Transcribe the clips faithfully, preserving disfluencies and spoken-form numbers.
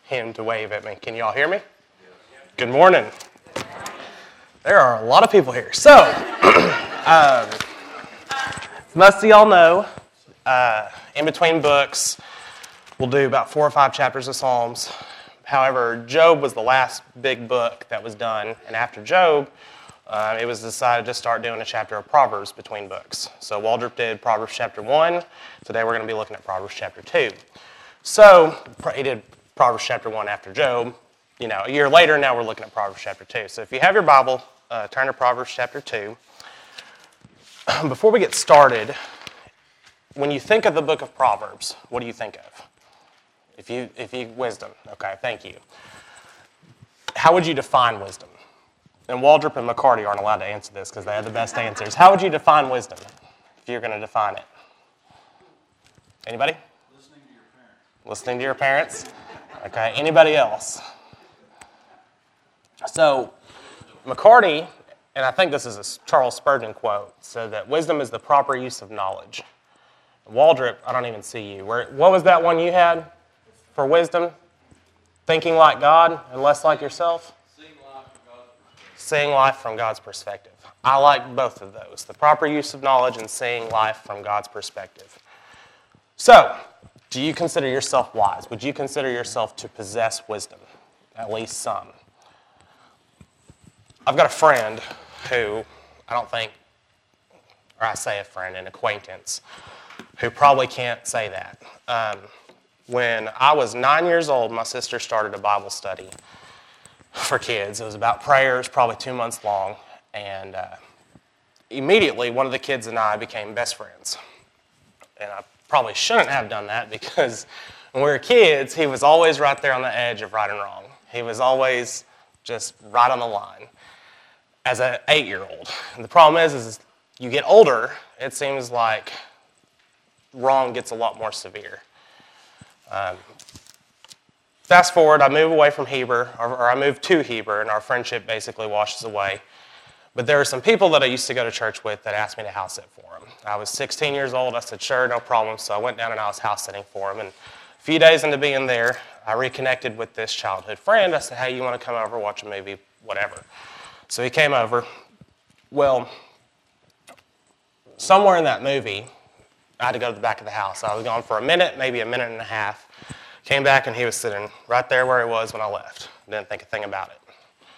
him to wave at me. Can you all hear me? Good morning. There are a lot of people here. So, um, most of y'all know, uh, in between books, we'll do about four or five chapters of Psalms. However, Job was the last big book that was done, and after Job, uh, it was decided to start doing a chapter of Proverbs between books. So Waldrop did Proverbs chapter one. Today we're going to be looking at Proverbs chapter two. So he did Proverbs chapter one after Job. You know, a year later, now we're looking at Proverbs chapter two. So if you have your Bible, uh, turn to Proverbs chapter two. Before we get started, when you think of the book of Proverbs, what do you think of? If you, if you, wisdom. Okay, thank you. How would you define wisdom? And Waldrop and McCarty aren't allowed to answer this because they have the best answers. How would you define wisdom if you're going to define it? Anybody? Listening to your parents. Listening to your parents? Okay, anybody else? So, McCarty, and I think this is a Charles Spurgeon quote, said that wisdom is the proper use of knowledge. Waldrop, I don't even see you. Where, what was that one you had for wisdom? Thinking like God and less like yourself? Seeing life from God's perspective. I like both of those, the proper use of knowledge and seeing life from God's perspective. So, do you consider yourself wise? Would you consider yourself to possess wisdom? At least some. I've got a friend who, I don't think, or I say a friend, an acquaintance, who probably can't say that. Um, when I was nine years old, my sister started a Bible study for kids. It was about prayers, probably two months long, and uh, immediately one of the kids and I became best friends. And I probably shouldn't have done that because when we were kids, he was always right there on the edge of right and wrong. He was always just right on the line as an eight-year-old. And the problem is, is you get older, it seems like wrong gets a lot more severe. Um, Fast forward, I move away from Heber, or, or I move to Heber, and our friendship basically washes away. But there are some people that I used to go to church with that asked me to house sit for them. I was sixteen years old. I said, sure, no problem. So I went down and I was house sitting for them. And a few days into being there, I reconnected with this childhood friend. I said, hey, you want to come over, watch a movie, whatever. So he came over. Well, somewhere in that movie, I had to go to the back of the house. I was gone for a minute, maybe a minute and a half. Came back and he was sitting right there where he was when I left. Didn't think a thing about it.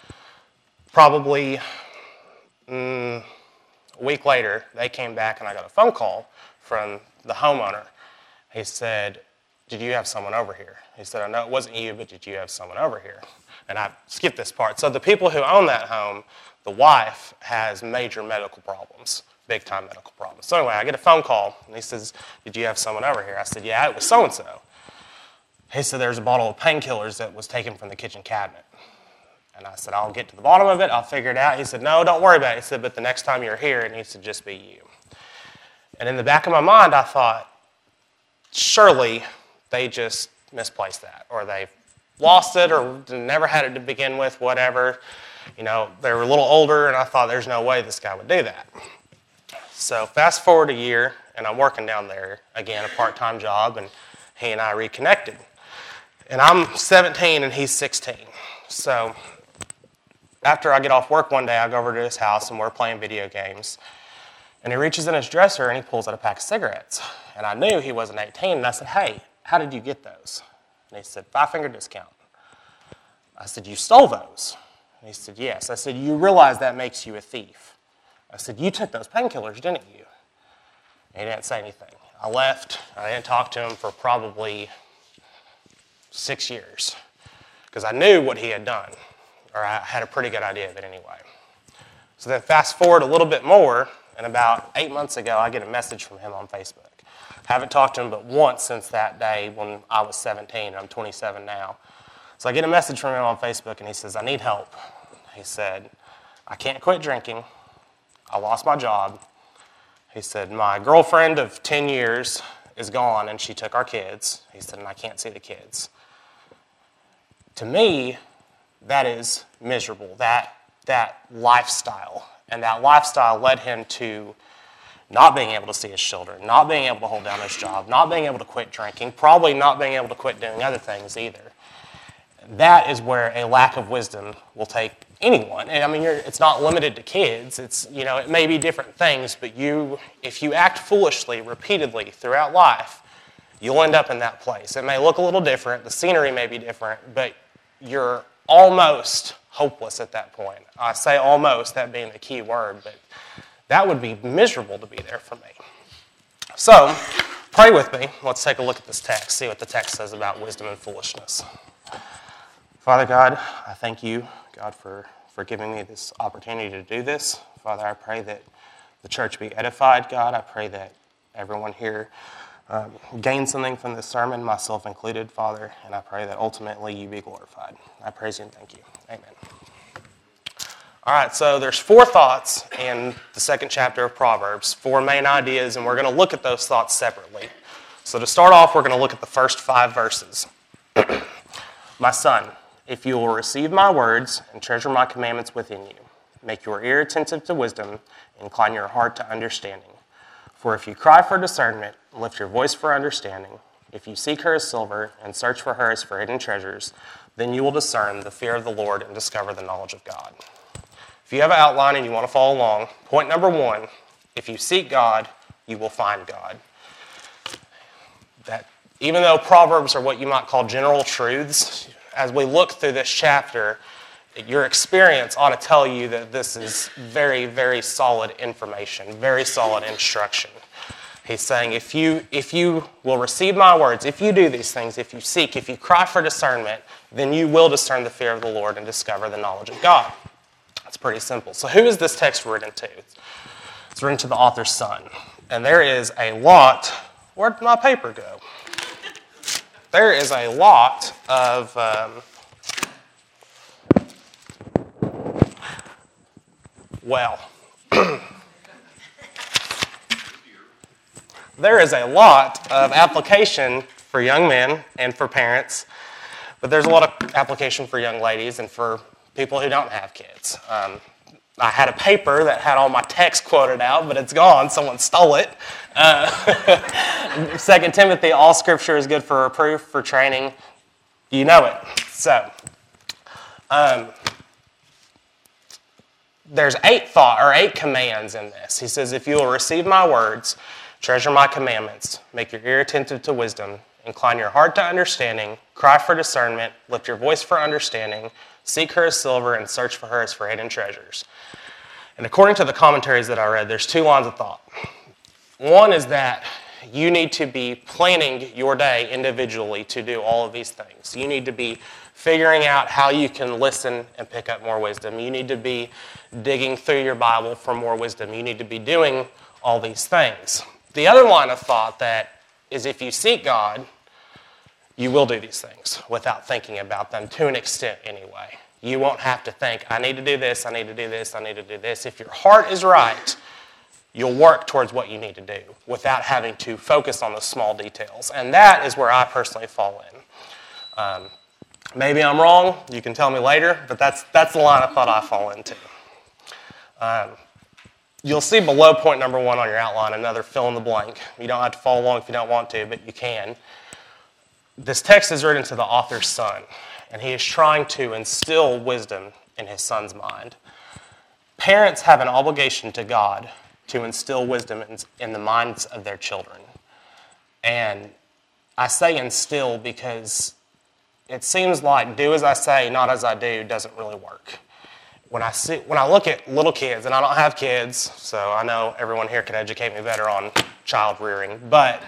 Probably mm, a week later, they came back and I got a phone call from the homeowner. He said, did you have someone over here? He said, I know it wasn't you, but did you have someone over here? And I skipped this part. So the people who own that home, the wife has major medical problems, big time medical problems. So anyway, I get a phone call and he says, did you have someone over here? I said, yeah, it was so-and-so. He said, there's a bottle of painkillers that was taken from the kitchen cabinet. And I said, I'll get to the bottom of it. I'll figure it out. He said, no, don't worry about it. He said, but the next time you're here, it needs to just be you. And in the back of my mind, I thought, surely they just misplaced that, or they lost it, or never had it to begin with, whatever. You know, they were a little older, and I thought, there's no way this guy would do that. So fast forward a year, and I'm working down there, again, a part-time job, and he and I reconnected. And I'm seventeen and he's sixteen. So after I get off work one day, I go over to his house and we're playing video games. And he reaches in his dresser and he pulls out a pack of cigarettes. And I knew he wasn't eighteen. And I said, hey, how did you get those? And he said, five finger discount. I said, you stole those? And he said, yes. I said, you realize that makes you a thief? I said, you took those painkillers, didn't you? And he didn't say anything. I left. I didn't talk to him for probably six years because I knew what he had done, or I had a pretty good idea of it anyway. So then fast forward a little bit more, and about eight months ago, I get a message from him on Facebook. I haven't talked to him but once since that day when I was seventeen. I'm twenty-seven now. So I get a message from him on Facebook, and he says, I need help. He said, I can't quit drinking. I lost my job. He said, my girlfriend of ten years is gone, and she took our kids. He said, and I can't see the kids. To me, that is miserable, that, that lifestyle. And that lifestyle led him to not being able to see his children, not being able to hold down his job, not being able to quit drinking, probably not being able to quit doing other things either. that is where a lack of wisdom will take anyone. And I mean, you're, it's not limited to kids. It's, you know, it may be different things, but you, if you act foolishly repeatedly throughout life, you'll end up in that place. It may look a little different. The scenery may be different, but you're almost hopeless at that point. I say almost, that being the key word, but that would be miserable to be there for me. So, pray with me. Let's take a look at this text, see what the text says about wisdom and foolishness. Father God, I thank you, God, for, for giving me this opportunity to do this. Father, I pray that the church be edified, God. I pray that everyone here um, gain something from this sermon, myself included, Father, and I pray that ultimately you be glorified. I praise you and thank you. Amen. All right, so there's four thoughts in the second chapter of Proverbs, four main ideas, and we're going to look at those thoughts separately. So to start off, we're going to look at the first five verses. My son, if you will receive my words and treasure my commandments within you, make your ear attentive to wisdom, and incline your heart to understanding. For if you cry for discernment, lift your voice for understanding, if you seek her as silver and search for her as for hidden treasures, then you will discern the fear of the Lord and discover the knowledge of God. If you have an outline and you want to follow along, point number one, if you seek God, you will find God. That even though Proverbs are what you might call general truths, as we look through this chapter, your experience ought to tell you that this is very, very solid information, very solid instruction. He's saying, if you, if you will receive my words, if you do these things, if you seek, if you cry for discernment, then you will discern the fear of the Lord and discover the knowledge of God. It's pretty simple. So who is this text written to? It's written to the author's son. And there is a lot, where did my paper go? There is a lot of um, well, there is a lot of application for young men and for parents, but there's a lot of application for young ladies and for people who don't have kids. Um, I had a paper that had all my text quoted out, but it's gone. Someone stole it. Uh, Second Timothy, all scripture is good for reproof, for training. You know it. So, um, there's eight thought or eight commands in this. He says, if you will receive my words, treasure my commandments, make your ear attentive to wisdom, incline your heart to understanding, cry for discernment, lift your voice for understanding, seek her as silver, and search for her as for hidden treasures. And according to the commentaries that I read, there's two lines of thought. One is that you need to be planning your day individually to do all of these things. You need to be figuring out how you can listen and pick up more wisdom. You need to be digging through your Bible for more wisdom. You need to be doing all these things. The other line of thought that is if you seek God, you will do these things without thinking about them, to an extent anyway. You won't have to think, I need to do this, I need to do this, I need to do this. If your heart is right, you'll work towards what you need to do without having to focus on the small details. And that is where I personally fall in. Um, maybe I'm wrong, you can tell me later, but that's, that's the line of thought I fall into. Um, you'll see below point number one on your outline another fill in the blank. You don't have to follow along if you don't want to, but you can. This text is written to the author's son, and he is trying to instill wisdom in his son's mind. Parents have an obligation to God to instill wisdom in, in the minds of their children. And I say instill because it seems like do as I say, not as I do doesn't really work. When I see, when I look at little kids, and I don't have kids, so I know everyone here can educate me better on child rearing, but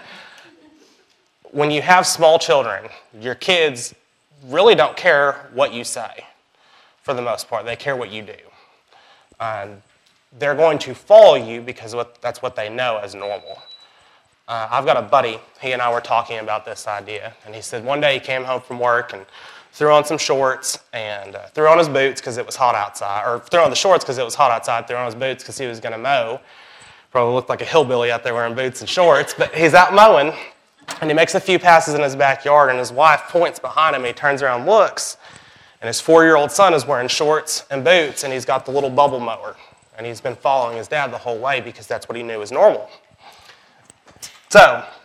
when you have small children, your kids really don't care what you say, for the most part. They care what you do. Um, they're going to follow you because what, that's what they know as normal. Uh, I've got a buddy, he and I were talking about this idea, and he said one day he came home from work and threw on some shorts and uh, threw on his boots because it was hot outside, or threw on the shorts because it was hot outside, threw on his boots because he was going to mow. Probably looked like a hillbilly out there wearing boots and shorts, but he's out mowing. And he makes a few passes in his backyard, and his wife points behind him. He turns around and looks, and his four-year-old son is wearing shorts and boots, and he's got the little bubble mower. And he's been following his dad the whole way because that's what he knew was normal. So,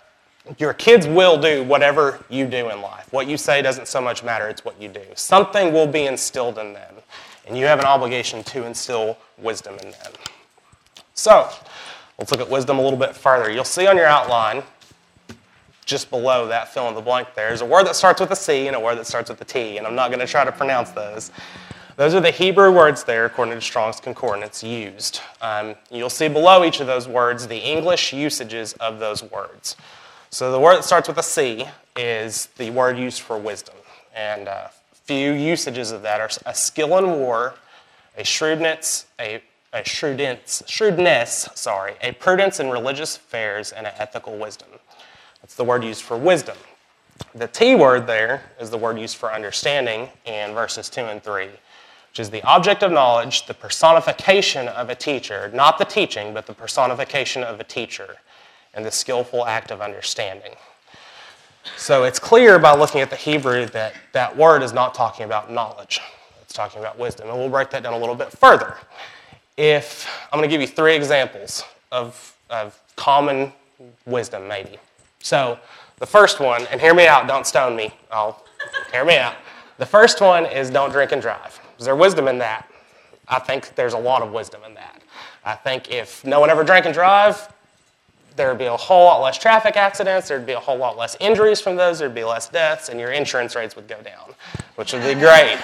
Your kids will do whatever you do in life. What you say doesn't so much matter, it's what you do. Something will be instilled in them, and you have an obligation to instill wisdom in them. So, let's look at wisdom a little bit further. You'll see on your outline, just below that fill in the blank there, is a word that starts with a C and a word that starts with a T, and I'm not going to try to pronounce those. Those are the Hebrew words there, according to Strong's Concordance, used. Um, you'll see below each of those words the English usages of those words. So the word that starts with a C is the word used for wisdom. And a few usages of that are a skill in war, a shrewdness, a, a shrewdness, shrewdness, sorry, a prudence in religious affairs, and an ethical wisdom. That's the word used for wisdom. The T word there is the word used for understanding in verses two and three, which is the object of knowledge, the personification of a teacher, not the teaching, but the personification of a teacher, and the skillful act of understanding. So it's clear by looking at the Hebrew that that word is not talking about knowledge. It's talking about wisdom. And we'll break that down a little bit further. If I'm going to give you three examples of, of common wisdom, maybe. So the first one, and hear me out, don't stone me. I'll hear me out. The first one is don't drink and drive. Is there wisdom in that? I think there's a lot of wisdom in that. I think if no one ever drank and drive, there would be a whole lot less traffic accidents, there would be a whole lot less injuries from those, there would be less deaths, and your insurance rates would go down, which would be great.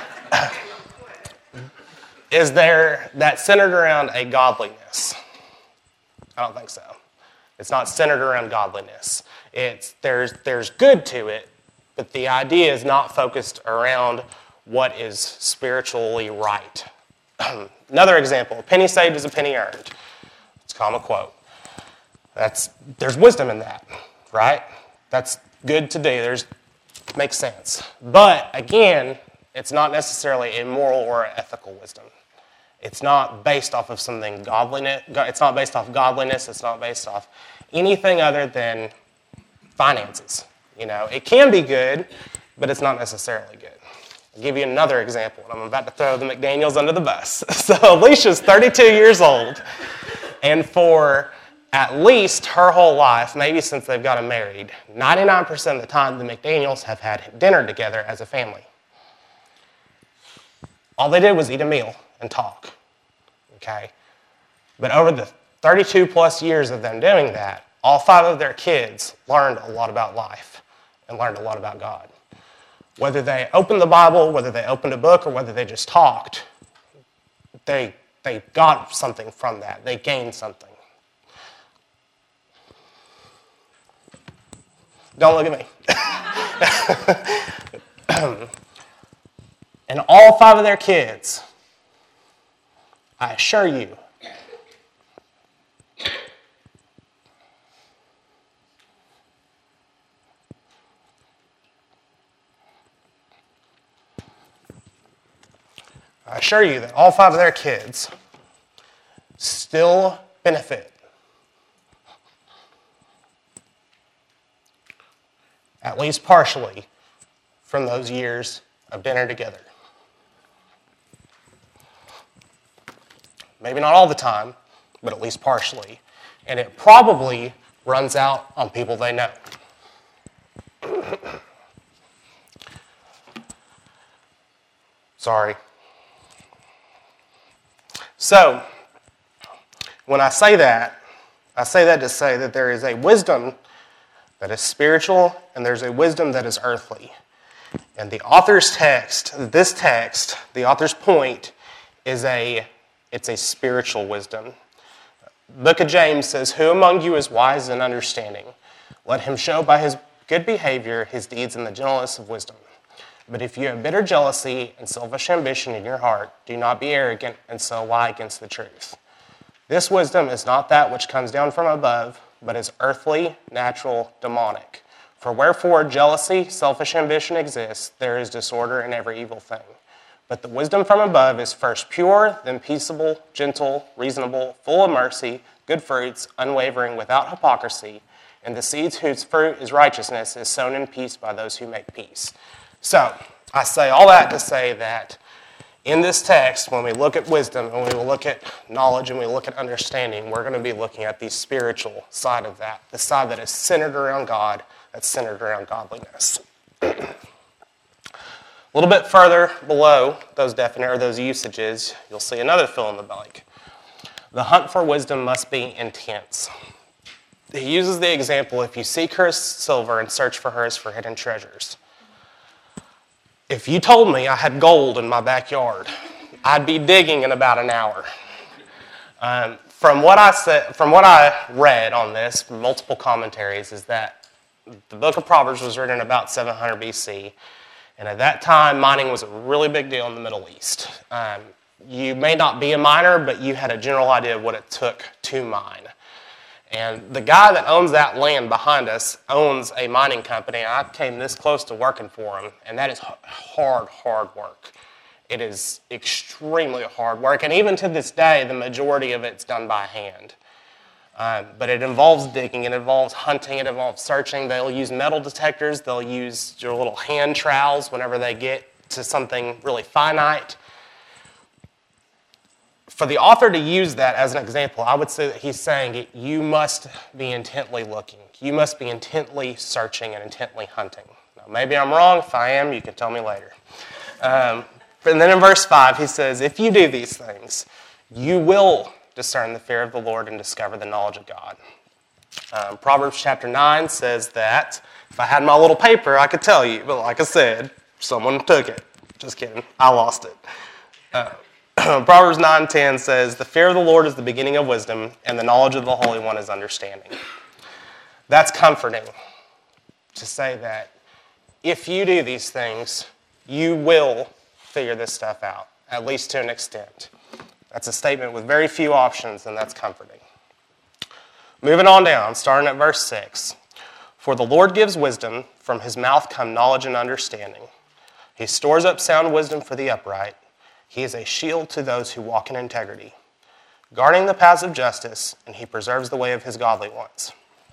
Is there that centered around a godliness? I don't think so. It's not centered around godliness. It's there's there's good to it, but the idea is not focused around what is spiritually right. Another example, a penny saved is a penny earned. It's a common quote. That's, there's wisdom in that, right? That's good to do. There's, makes sense. But again, it's not necessarily a moral or ethical wisdom. It's not based off of something godliness. It's not based off godliness. It's not based off anything other than finances. You know, it can be good, but it's not necessarily good. I'll give you another example, and I'm about to throw the McDaniels under the bus. So Alicia's thirty-two years old, and for at least her whole life, maybe since they've gotten married, ninety-nine percent of the time the McDaniels have had dinner together as a family. All they did was eat a meal and talk, okay? But over the thirty-two plus years of them doing that, all five of their kids learned a lot about life and learned a lot about God. Whether they opened the Bible, whether they opened a book, or whether they just talked, they, they got something from that. They gained something. Don't look at me. And all five of their kids, I assure you, I assure you that all five of their kids still benefit at least partially from those years of dinner together. Maybe not all the time, but at least partially. And it probably runs out on people they know. Sorry. So, when I say that, I say that to say that there is a wisdom that is spiritual and there's a wisdom that is earthly. And the author's text, this text, the author's point is a, it's a spiritual wisdom. The book of James says, "Who among you is wise and understanding? Let him show by his good behavior his deeds in the gentleness of wisdom. But if you have bitter jealousy and selfish ambition in your heart, do not be arrogant and so lie against the truth. This wisdom is not that which comes down from above, but is earthly, natural, demonic. For wherefore jealousy, selfish ambition exists, there is disorder in every evil thing. But the wisdom from above is first pure, then peaceable, gentle, reasonable, full of mercy, good fruits, unwavering, without hypocrisy. And the seeds whose fruit is righteousness is sown in peace by those who make peace." So, I say all that to say that In this text, when we look at wisdom and we look at knowledge and we look at understanding, we're going to be looking at the spiritual side of that, the side that is centered around God, that's centered around godliness. A little bit further below those definite or those usages, you'll see another fill in the blank. The hunt for wisdom must be intense. He uses the example, if you seek her as silver and search for her as for hidden treasures. If you told me I had gold in my backyard, I'd be digging in about an hour. Um, from what I said, from what I read on this, from multiple commentaries, is that the book of Proverbs was written about seven hundred B C, and at that time, mining was a really big deal in the Middle East. Um, you may not be a miner, but you had a general idea of what it took to mine. And the guy that owns that land behind us owns a mining company, and I came this close to working for him, and that is hard, hard work. It is extremely hard work, and even to this day, the majority of it's done by hand. Um, but it involves digging, it involves hunting, it involves searching. They'll use metal detectors, they'll use your little hand trowels whenever they get to something really finite. For the author to use that as an example, I would say that he's saying you must be intently looking. You must be intently searching and intently hunting. Now, maybe I'm wrong. If I am, you can tell me later. Um, and then in verse five, he says, if you do these things, you will discern the fear of the Lord and discover the knowledge of God. Um, Proverbs chapter nine says that, if I had my little paper, I could tell you. But like I said, someone took it. Just kidding. I lost it. Uh, Proverbs nine ten says, the fear of the Lord is the beginning of wisdom, and the knowledge of the Holy One is understanding. That's comforting to say that if you do these things, you will figure this stuff out, at least to an extent. That's a statement with very few options, and that's comforting. Moving on down, starting at verse six. For the Lord gives wisdom, from his mouth come knowledge and understanding. He stores up sound wisdom for the upright. He is a shield to those who walk in integrity, guarding the paths of justice, and he preserves the way of his godly ones.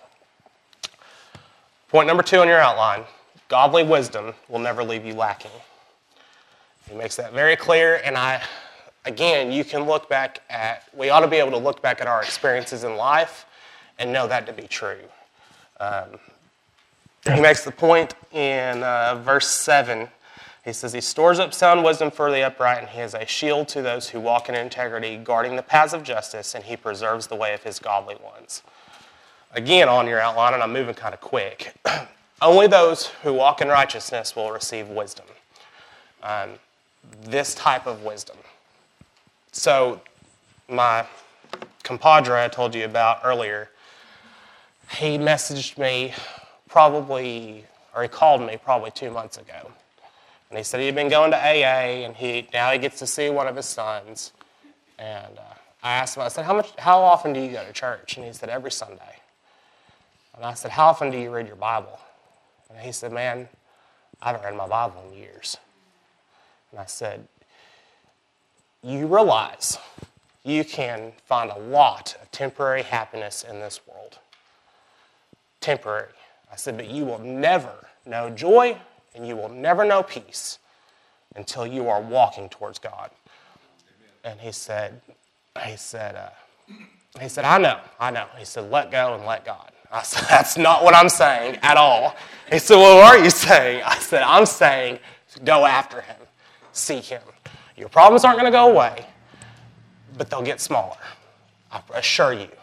Point number two on your outline, godly wisdom will never leave you lacking. He makes that very clear, and I, again, you can look back at, we ought to be able to look back at our experiences in life and know that to be true. Um, he makes the point in uh, verse seven. He says, he stores up sound wisdom for the upright, and he is a shield to those who walk in integrity, guarding the paths of justice, and he preserves the way of his godly ones. Again, on your outline, and I'm moving kind of quick, only those who walk in righteousness will receive wisdom. Um, this type of wisdom. So, my compadre I told you about earlier, he messaged me probably, or he called me probably two months ago. And he said he'd been going to A A, and he now he gets to see one of his sons. And uh, I asked him, I said, how much, how often do you go to church? And he said, every Sunday. And I said, how often do you read your Bible? And he said, man, I haven't read my Bible in years. And I said, you realize you can find a lot of temporary happiness in this world. Temporary. I said, but you will never know joy, and you will never know peace until you are walking towards God. Amen. And he said, he said, uh, he said, I know, I know. He said, let go and let God. I said, that's not what I'm saying at all. He said, well, what are you saying? I said, I'm saying go after him, seek him. Your problems aren't going to go away, but they'll get smaller. I assure you.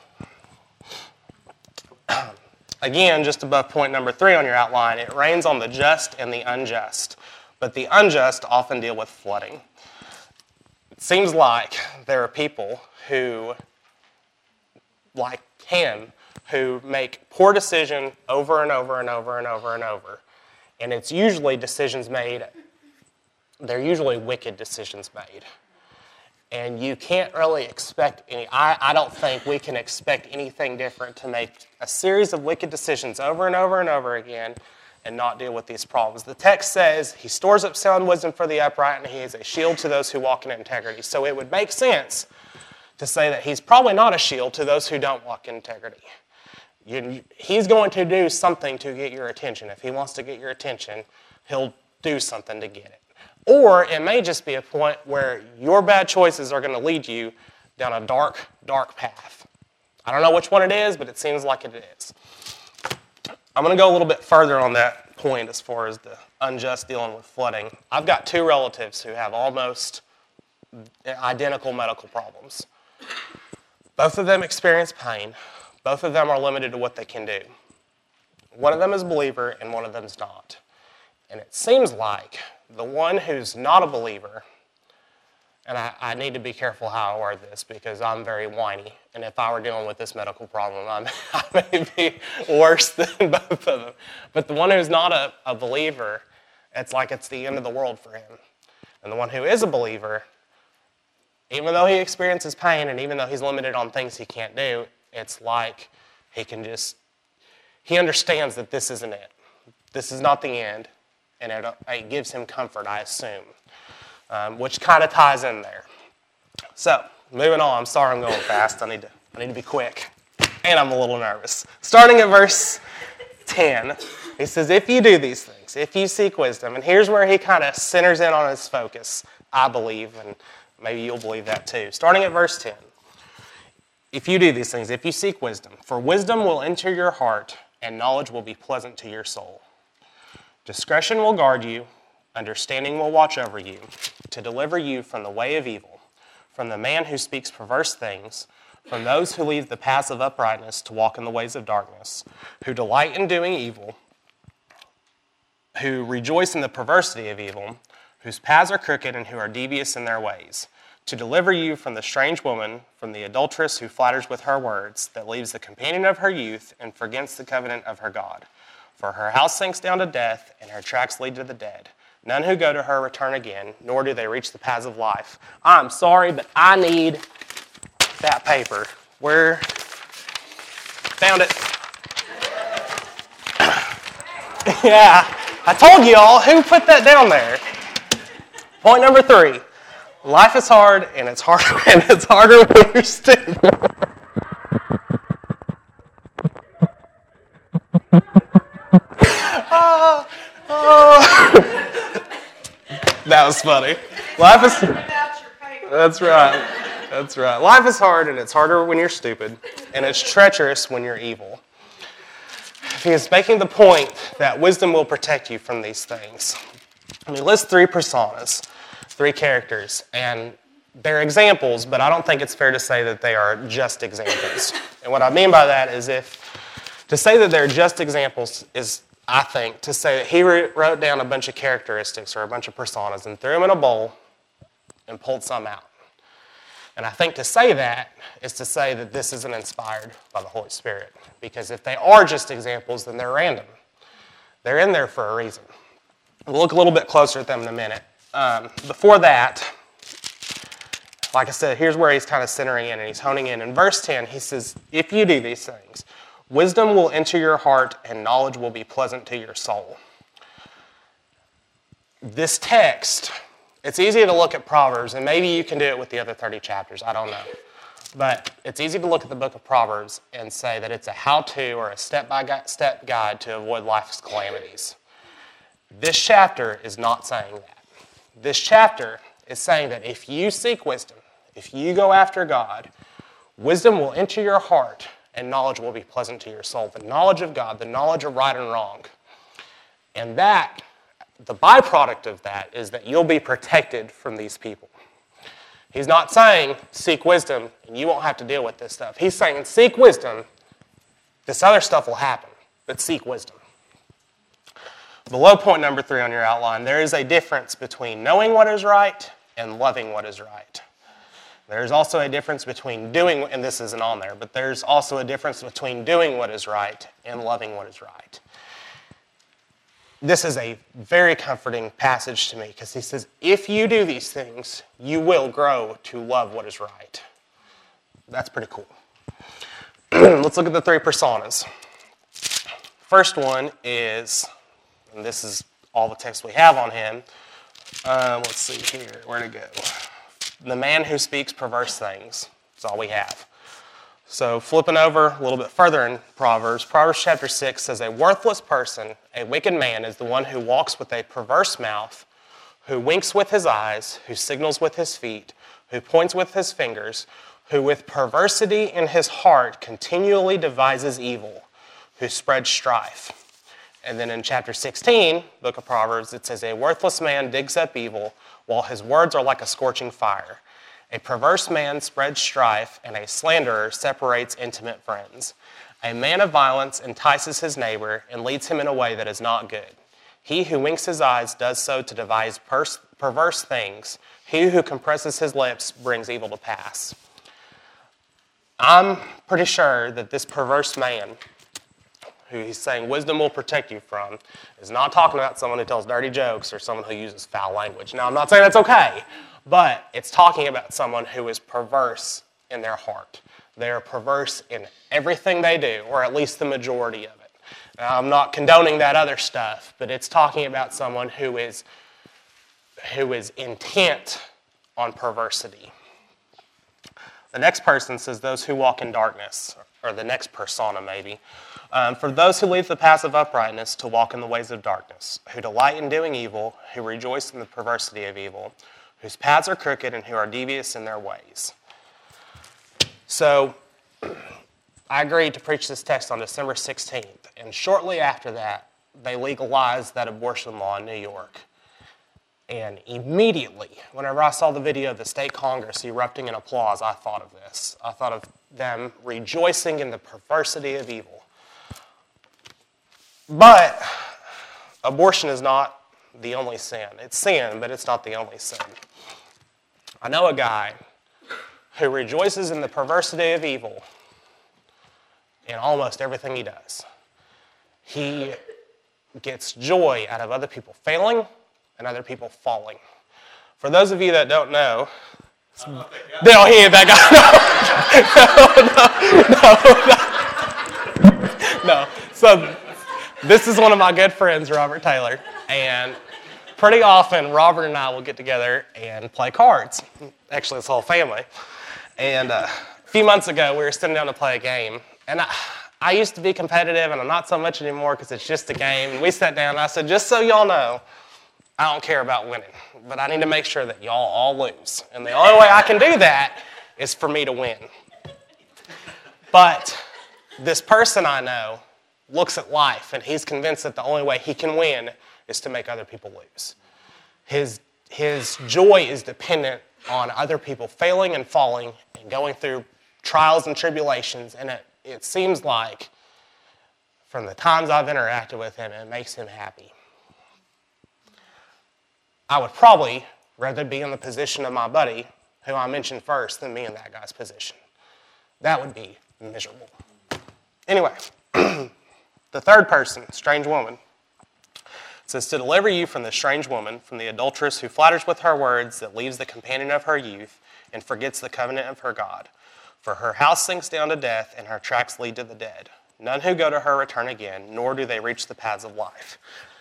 Again, just above point number three on your outline, it rains on the just and the unjust, but the unjust often deal with flooding. It seems like there are people who, like him, who make poor decisions over and over and over and over and over, and it's usually decisions made, they're usually wicked decisions made. And you can't really expect any, I, I don't think we can expect anything different to make a series of wicked decisions over and over and over again and not deal with these problems. The text says he stores up sound wisdom for the upright, and he is a shield to those who walk in integrity. So it would make sense to say that he's probably not a shield to those who don't walk in integrity. You, he's going to do something to get your attention. If he wants to get your attention, he'll do something to get it. Or it may just be a point where your bad choices are going to lead you down a dark, dark path. I don't know which one it is, but it seems like it is. I'm going to go a little bit further on that point as far as the unjust dealing with flooding. I've got two relatives who have almost identical medical problems. Both of them experience pain. Both of them are limited to what they can do. One of them is a believer and one of them is not. And it seems like the one who's not a believer, and I, I need to be careful how I word this because I'm very whiny, and if I were dealing with this medical problem, I'm, I may be worse than both of them. But the one who's not a, a believer, it's like it's the end of the world for him. And the one who is a believer, even though he experiences pain and even though he's limited on things he can't do, it's like he can just, he understands that this isn't it. This is not the end, and it, it gives him comfort, I assume, um, which kind of ties in there. So, moving on. I'm sorry I'm going fast. I need to, I need to be quick, and I'm a little nervous. Starting at verse ten, he says, if you do these things, if you seek wisdom, and here's where he kind of centers in on his focus, I believe, and maybe you'll believe that too. Starting at verse ten, if you do these things, if you seek wisdom, for wisdom will enter your heart, and knowledge will be pleasant to your soul. Discretion will guard you, understanding will watch over you, to deliver you from the way of evil, from the man who speaks perverse things, from those who leave the paths of uprightness to walk in the ways of darkness, who delight in doing evil, who rejoice in the perversity of evil, whose paths are crooked and who are devious in their ways, to deliver you from the strange woman, from the adulteress who flatters with her words, that leaves the companion of her youth and forgets the covenant of her God. For her house sinks down to death, and her tracks lead to the dead. None who go to her return again, nor do they reach the paths of life. I'm sorry, but I need that paper. Where? Found it. Yeah, I told you all. Who put that down there? Point number three. Life is hard, and it's harder, and it's harder when you're stupid. oh, oh. That was funny. Life is. That's right. That's right. Life is hard, and it's harder when you're stupid, and it's treacherous when you're evil. He is making the point that wisdom will protect you from these things. I mean, list three personas. Three characters, and they're examples, but I don't think it's fair to say that they are just examples. And what I mean by that is if, to say that they're just examples is, I think, to say that he wrote down a bunch of characteristics or a bunch of personas and threw them in a bowl and pulled some out. And I think to say that is to say that this isn't inspired by the Holy Spirit, because if they are just examples, then they're random. They're in there for a reason. We'll look a little bit closer at them in a minute. Um, before that, like I said, here's where he's kind of centering in and he's honing in. In verse ten, he says, if you do these things, wisdom will enter your heart and knowledge will be pleasant to your soul. This text, it's easy to look at Proverbs, and maybe you can do it with the other thirty chapters, I don't know. But it's easy to look at the book of Proverbs and say that it's a how-to or a step-by-step guide to avoid life's calamities. This chapter is not saying that. This chapter is saying that if you seek wisdom, if you go after God, wisdom will enter your heart and knowledge will be pleasant to your soul. The knowledge of God, the knowledge of right and wrong. And that, the byproduct of that is that you'll be protected from these people. He's not saying seek wisdom and you won't have to deal with this stuff. He's saying seek wisdom, this other stuff will happen, but seek wisdom. Below point number three on your outline, there is a difference between knowing what is right and loving what is right. There's also a difference between doing, and this isn't on there, but there's also a difference between doing what is right and loving what is right. This is a very comforting passage to me because he says, if you do these things, you will grow to love what is right. That's pretty cool. Let's look at the three personas. First one is, and this is all the text we have on him. Um, let's see here, where to go? The man who speaks perverse things. That's all we have. So flipping over a little bit further in Proverbs, Proverbs chapter six says, a worthless person, a wicked man, is the one who walks with a perverse mouth, who winks with his eyes, who signals with his feet, who points with his fingers, who with perversity in his heart continually devises evil, who spreads strife. And then in chapter sixteen, book of Proverbs, it says, a worthless man digs up evil, while his words are like a scorching fire. A perverse man spreads strife, and a slanderer separates intimate friends. A man of violence entices his neighbor and leads him in a way that is not good. He who winks his eyes does so to devise pers- perverse things. He who compresses his lips brings evil to pass. I'm pretty sure that this perverse man, who he's saying wisdom will protect you from, is not talking about someone who tells dirty jokes or someone who uses foul language. Now, I'm not saying that's okay, but it's talking about someone who is perverse in their heart. They are perverse in everything they do, or at least the majority of it. Now, I'm not condoning that other stuff, but it's talking about someone who is, who is intent on perversity. The next person says those who walk in darkness, or the next persona maybe. Um, for those who leave the paths of uprightness to walk in the ways of darkness, who delight in doing evil, who rejoice in the perversity of evil, whose paths are crooked and who are devious in their ways. So, I agreed to preach this text on December sixteenth, and shortly after that, they legalized that abortion law in New York. And immediately, whenever I saw the video of the state Congress erupting in applause, I thought of this. I thought of them rejoicing in the perversity of evil. But abortion is not the only sin. It's sin, but it's not the only sin. I know a guy who rejoices in the perversity of evil in almost everything he does. He gets joy out of other people failing and other people falling. For those of you that don't know, no, he ain't that guy. No, no, no, no. No. So this is one of my good friends, Robert Taylor, and pretty often Robert and I will get together and play cards. Actually, it's the whole family. And uh, a few months ago, we were sitting down to play a game, and I, I used to be competitive, and I'm not so much anymore because it's just a game. And we sat down, and I said, just so y'all know, I don't care about winning, but I need to make sure that y'all all lose. And the only way I can do that is for me to win. But this person I know looks at life, and he's convinced that the only way he can win is to make other people lose. His, his joy is dependent on other people failing and falling and going through trials and tribulations, and it, it seems like from the times I've interacted with him, it makes him happy. I would probably rather be in the position of my buddy, who I mentioned first, than be in that guy's position. That would be miserable. Anyway, the third person, strange woman, says, to deliver you from the strange woman, from the adulteress who flatters with her words, that leaves the companion of her youth and forgets the covenant of her God. For her house sinks down to death, and her tracks lead to the dead. None who go to her return again, nor do they reach the paths of life.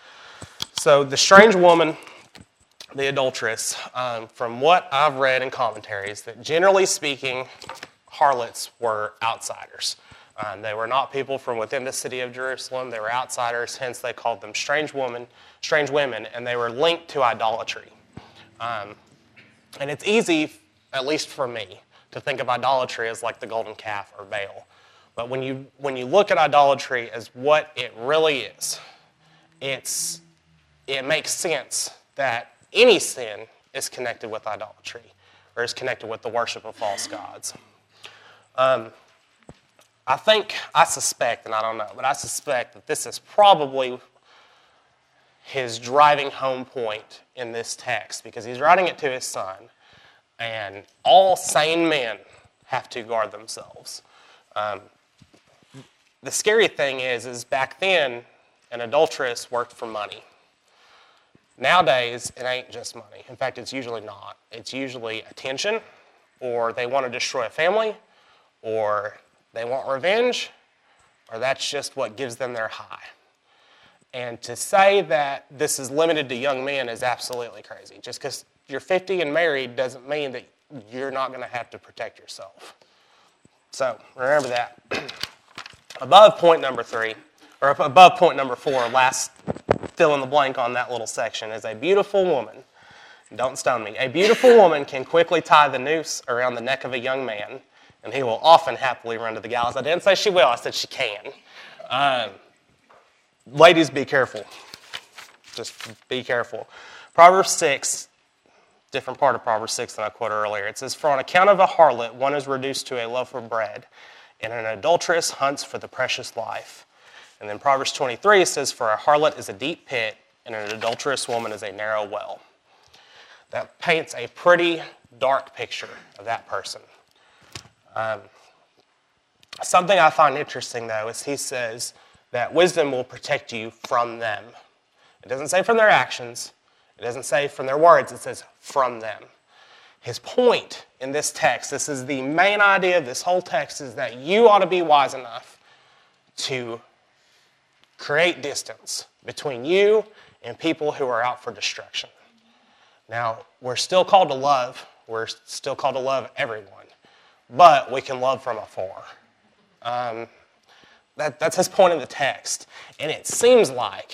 So the strange woman, the adulteress, um, from what I've read in commentaries, that generally speaking, harlots were outsiders. Um, they were not people from within the city of Jerusalem. They were outsiders, hence they called them strange women, strange women, and they were linked to idolatry. Um, and it's easy, at least for me, to think of idolatry as like the golden calf or Baal. But when you when you look at idolatry as what it really is, it's it makes sense that any sin is connected with idolatry, or is connected with the worship of false gods. Um, I think, I suspect, and I don't know, but I suspect that this is probably his driving home point in this text, because he's writing it to his son, and all sane men have to guard themselves. Um, the scary thing is, is back then, an adulteress worked for money. Nowadays, it ain't just money. In fact, it's usually not. It's usually attention, or they want to destroy a family, or they want revenge, or that's just what gives them their high. And to say that this is limited to young men is absolutely crazy. Just because you're fifty and married doesn't mean that you're not going to have to protect yourself. So remember that. Above point number three, or above point number four, last fill in the blank on that little section, is a beautiful woman Don't stone me. A beautiful woman can quickly tie the noose around the neck of a young man, and he will often happily run to the gallows. I didn't say she will, I said she can. Um, ladies, be careful. Just be careful. Proverbs six, different part of Proverbs six than I quoted earlier. It says, for on account of a harlot, one is reduced to a loaf of bread, and an adulteress hunts for the precious life. And then Proverbs twenty-three says, for a harlot is a deep pit, and an adulterous woman is a narrow well. That paints a pretty dark picture of that person. Um, something I find interesting, though, is he says that wisdom will protect you from them. It doesn't say from their actions. It doesn't say from their words. It says from them. His point in this text, this is the main idea of this whole text, is that you ought to be wise enough to create distance between you and people who are out for destruction. Now, we're still called to love. We're still called to love everyone. But we can love from afar. Um, that, that's his point in the text. And it seems like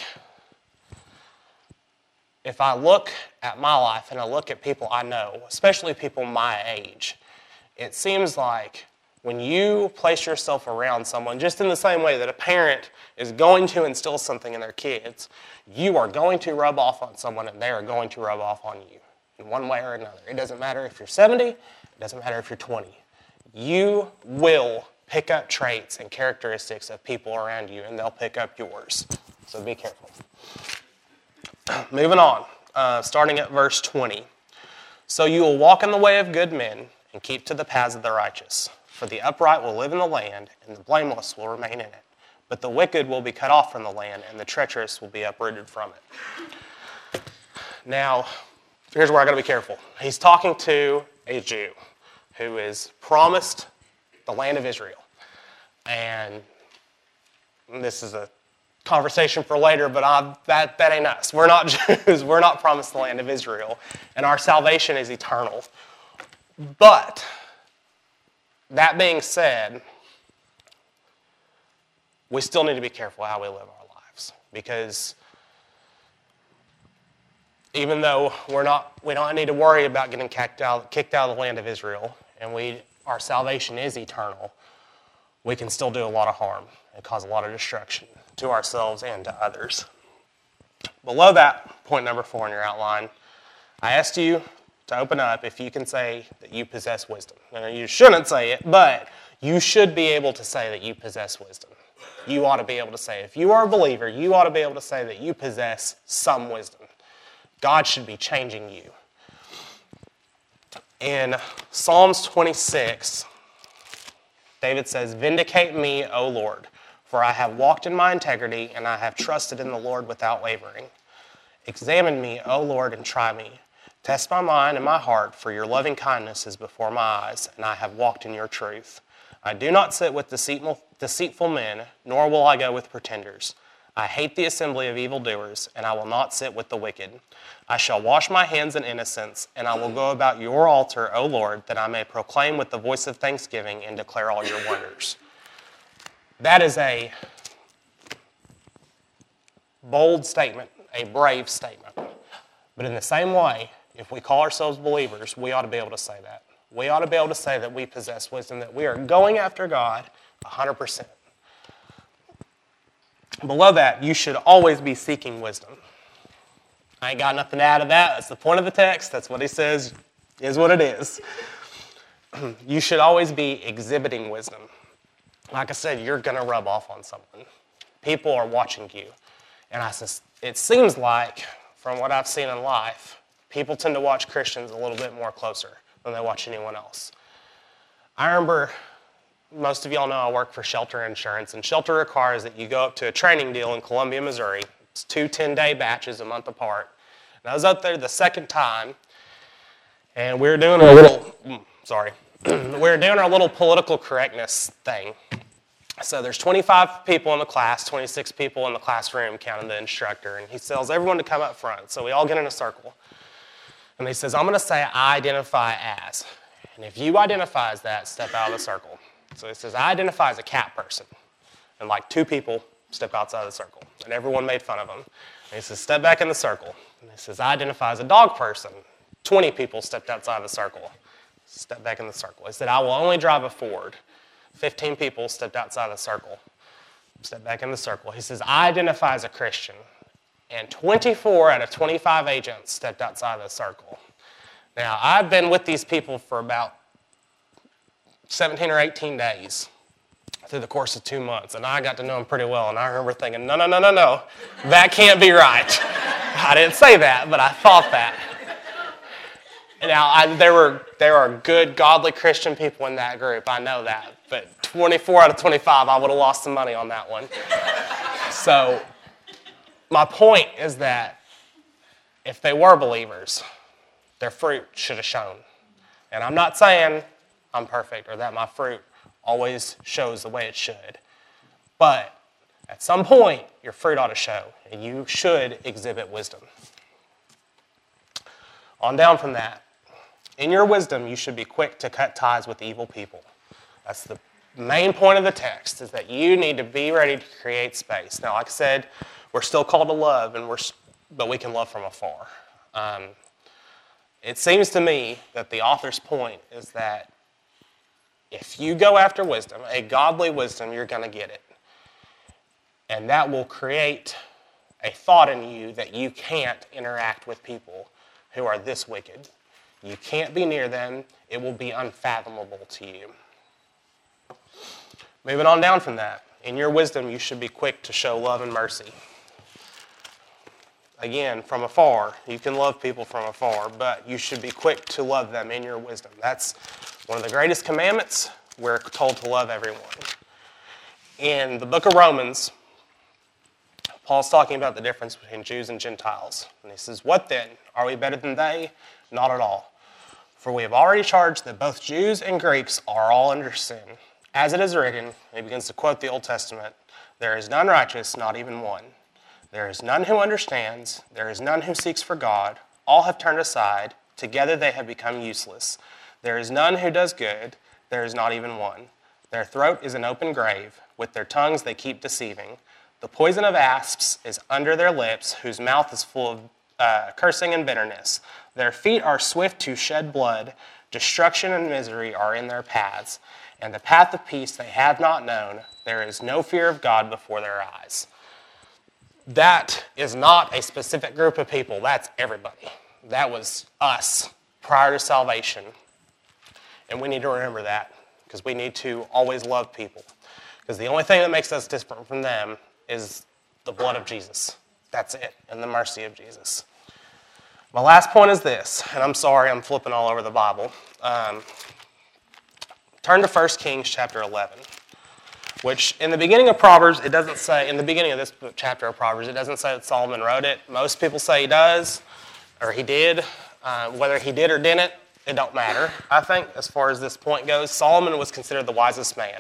if I look at my life and I look at people I know, especially people my age, it seems like when you place yourself around someone, just in the same way that a parent is going to instill something in their kids, you are going to rub off on someone and they are going to rub off on you in one way or another. It doesn't matter if you're seventy, it doesn't matter if you're twenty. You will pick up traits and characteristics of people around you, and they'll pick up yours. So be careful. Moving on, uh, starting at verse twenty. So you will walk in the way of good men and keep to the paths of the righteous. For the upright will live in the land, and the blameless will remain in it. But the wicked will be cut off from the land, and the treacherous will be uprooted from it. Now, here's where I got to be careful. He's talking to a Jew who is promised the land of Israel. And this is a conversation for later, but I, that, that ain't us. We're not Jews. We're not promised the land of Israel. And our salvation is eternal. But, that being said, we still need to be careful how we live our lives. Because even though we're not, we don't need to worry about getting kicked out, kicked out of the land of Israel, and we, our salvation is eternal, we can still do a lot of harm and cause a lot of destruction to ourselves and to others. Below that, point number four in your outline, I asked you to open up if you can say that you possess wisdom. Now, you shouldn't say it, but you should be able to say that you possess wisdom. You ought to be able to say, if you are a believer, you ought to be able to say that you possess some wisdom. God should be changing you. In Psalms twenty-six, David says, vindicate me, O Lord, for I have walked in my integrity, and I have trusted in the Lord without wavering. Examine me, O Lord, and try me. Test my mind and my heart, for your loving kindness is before my eyes, and I have walked in your truth. I do not sit with deceitful, deceitful men, nor will I go with pretenders. I hate the assembly of evildoers, and I will not sit with the wicked. I shall wash my hands in innocence, and I will go about your altar, O Lord, that I may proclaim with the voice of thanksgiving and declare all your wonders. That is a bold statement, a brave statement. But in the same way, if we call ourselves believers, we ought to be able to say that. We ought to be able to say that we possess wisdom, that we are going after God one hundred percent. Below that, you should always be seeking wisdom. I ain't got nothing to add to that. That's the point of the text. That's what he says is what it is. You should always be exhibiting wisdom. Like I said, you're going to rub off on someone. People are watching you. And I says, it seems like, from what I've seen in life, people tend to watch Christians a little bit more closer than they watch anyone else. I remember, most of y'all know I work for Shelter Insurance, and Shelter requires that you go up to a training deal in Columbia, Missouri. It's two ten-day batches a month apart. And I was up there the second time, and we were doing a little, sorry, we were doing our little political correctness thing. So there's twenty-five people in the class, twenty-six people in the classroom, counting the instructor, and he tells everyone to come up front. So we all get in a circle. And he says, I'm going to say I identify as. And if you identify as that, step out of the circle. So he says, I identify as a cat person. And like two people step outside of the circle. And everyone made fun of him. And he says, step back in the circle. And he says, I identify as a dog person. twenty people stepped outside the circle. Step back in the circle. He said, I will only drive a Ford. fifteen people stepped outside the circle. Step back in the circle. He says, I identify as a Christian. And twenty-four out of twenty-five agents stepped outside the circle. Now, I've been with these people for about seventeen or eighteen days through the course of two months, and I got to know them pretty well, and I remember thinking, no, no, no, no, no, that can't be right. I didn't say that, but I thought that. Now, I, there were there are good, godly Christian people in that group, I know that, but twenty-four out of twenty-five, I would have lost some money on that one. So, my point is that if they were believers, their fruit should have shown. And I'm not saying I'm perfect or that my fruit always shows the way it should. But at some point, your fruit ought to show, and you should exhibit wisdom. On down from that, in your wisdom, you should be quick to cut ties with evil people. That's the main point of the text, is that you need to be ready to create space. Now, like I said, we're still called to love, and we're, but we can love from afar. Um, it seems to me that the author's point is that if you go after wisdom, a godly wisdom, you're going to get it. And that will create a thought in you that you can't interact with people who are this wicked. You can't be near them. It will be unfathomable to you. Moving on down from that, in your wisdom, you should be quick to show love and mercy. Again, from afar, you can love people from afar, but you should be quick to love them in your wisdom. That's one of the greatest commandments. We're told to love everyone. In the book of Romans, Paul's talking about the difference between Jews and Gentiles. And he says, what then? Are we better than they? Not at all. For we have already charged that both Jews and Greeks are all under sin. As it is written, and he begins to quote the Old Testament, there is none righteous, not even one. There is none who understands. There is none who seeks for God. All have turned aside. Together they have become useless. There is none who does good. There is not even one. Their throat is an open grave. With their tongues they keep deceiving. The poison of asps is under their lips, whose mouth is full of uh, cursing and bitterness. Their feet are swift to shed blood. Destruction and misery are in their paths. And the path of peace they have not known. There is no fear of God before their eyes. That is not a specific group of people. That's everybody. That was us prior to salvation. And we need to remember that, because we need to always love people. Because the only thing that makes us different from them is the blood of Jesus. That's it, and the mercy of Jesus. My last point is this, and I'm sorry I'm flipping all over the Bible. Um, turn to First Kings chapter eleven, which in the beginning of Proverbs, it doesn't say, in the beginning of this chapter of Proverbs, it doesn't say that Solomon wrote it. Most people say he does, or he did. Uh, whether he did or didn't, it don't matter, I think, as far as this point goes. Solomon was considered the wisest man.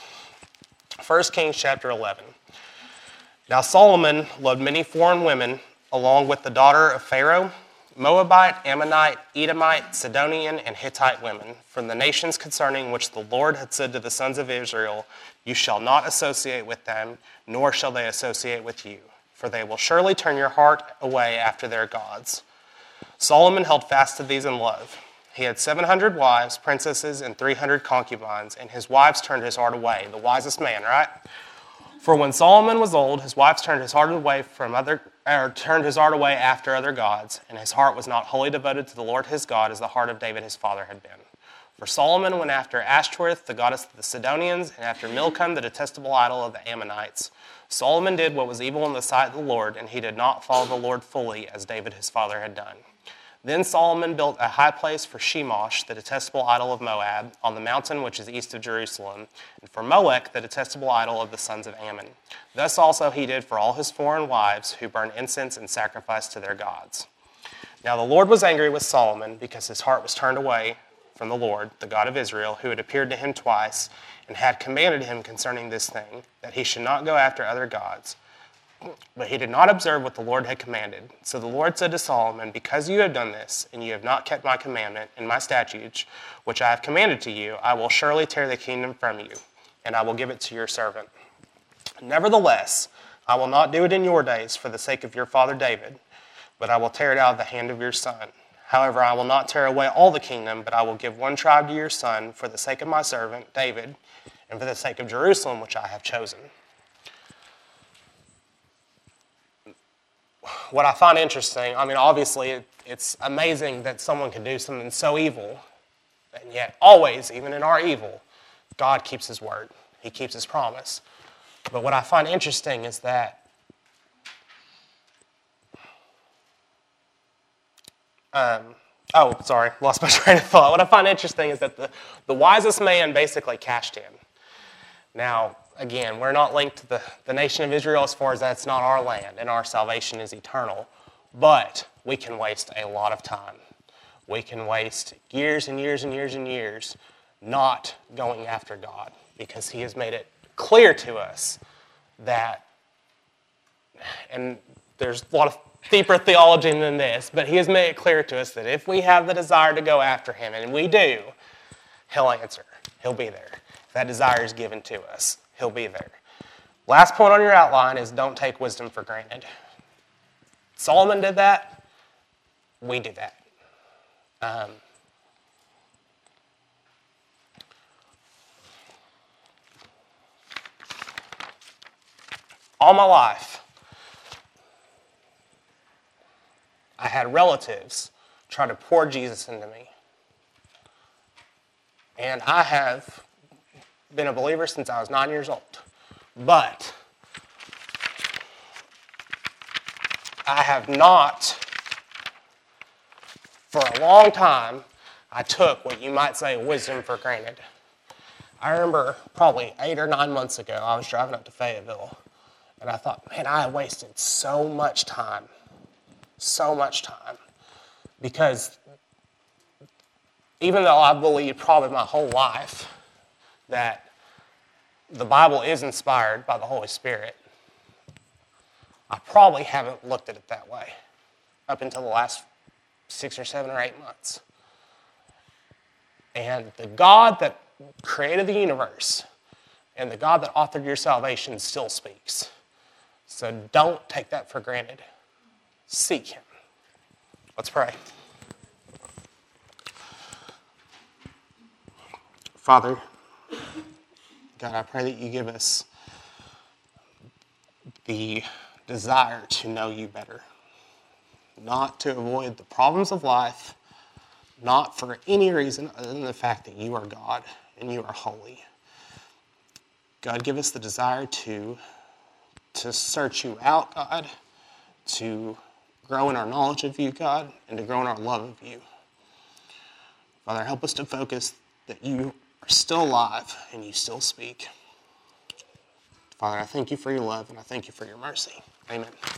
First Kings chapter eleven. Now Solomon loved many foreign women, along with the daughter of Pharaoh, Moabite, Ammonite, Edomite, Sidonian, and Hittite women, from the nations concerning which the Lord had said to the sons of Israel, you shall not associate with them, nor shall they associate with you, for they will surely turn your heart away after their gods. Solomon held fast to these in love. He had seven hundred wives, princesses, and three hundred concubines, and his wives turned his heart away. The wisest man, right? For when Solomon was old, his wives turned his heart away from other, or turned his heart away after other gods, and his heart was not wholly devoted to the Lord his God as the heart of David his father had been. For Solomon went after Ashtoreth, the goddess of the Sidonians, and after Milcom, the detestable idol of the Ammonites. Solomon did what was evil in the sight of the Lord, and he did not follow the Lord fully as David his father had done. Then Solomon built a high place for Shemosh, the detestable idol of Moab, on the mountain which is east of Jerusalem, and for Molech, the detestable idol of the sons of Ammon. Thus also he did for all his foreign wives who burned incense and sacrificed to their gods. Now the Lord was angry with Solomon because his heart was turned away from the Lord, the God of Israel, who had appeared to him twice and had commanded him concerning this thing, that he should not go after other gods. But he did not observe what the Lord had commanded. So the Lord said to Solomon, because you have done this, and you have not kept my commandment and my statutes, which I have commanded to you, I will surely tear the kingdom from you, and I will give it to your servant. Nevertheless, I will not do it in your days for the sake of your father David, but I will tear it out of the hand of your son. However, I will not tear away all the kingdom, but I will give one tribe to your son for the sake of my servant David and for the sake of Jerusalem, which I have chosen. What I find interesting, I mean, obviously, it, it's amazing that someone can do something so evil, and yet always, even in our evil, God keeps his word. He keeps his promise. But what I find interesting is that Um, oh, sorry, lost my train of thought. What I find interesting is that the, the wisest man basically cashed in. Now, again, we're not linked to the, the nation of Israel as far as that's not our land, and our salvation is eternal. But we can waste a lot of time. We can waste years and years and years and years not going after God, because he has made it clear to us that, and there's a lot of deeper theology than this, but he has made it clear to us that if we have the desire to go after him, and we do, he'll answer. He'll be there. If that desire is given to us, he'll be there. Last point on your outline is don't take wisdom for granted. Solomon did that. We do that. Um, all my life, I had relatives try to pour Jesus into me. And I have been a believer since I was nine years old. But I have not, for a long time, I took what you might say wisdom for granted. I remember probably eight or nine months ago, I was driving up to Fayetteville, and I thought, man, I wasted so much time. So much time, because even though I believed probably my whole life that the Bible is inspired by the Holy Spirit, I probably haven't looked at it that way up until the last six or seven or eight months. And the God that created the universe and the God that authored your salvation still speaks. So don't take that for granted. Seek him. Let's pray. Father, God, I pray that you give us the desire to know you better, not to avoid the problems of life, not for any reason other than the fact that you are God and you are holy. God, give us the desire to, to search you out, God, to grow in our knowledge of you, God, and to grow in our love of you. Father, help us to focus that you are still alive and you still speak. Father, I thank you for your love and I thank you for your mercy. Amen.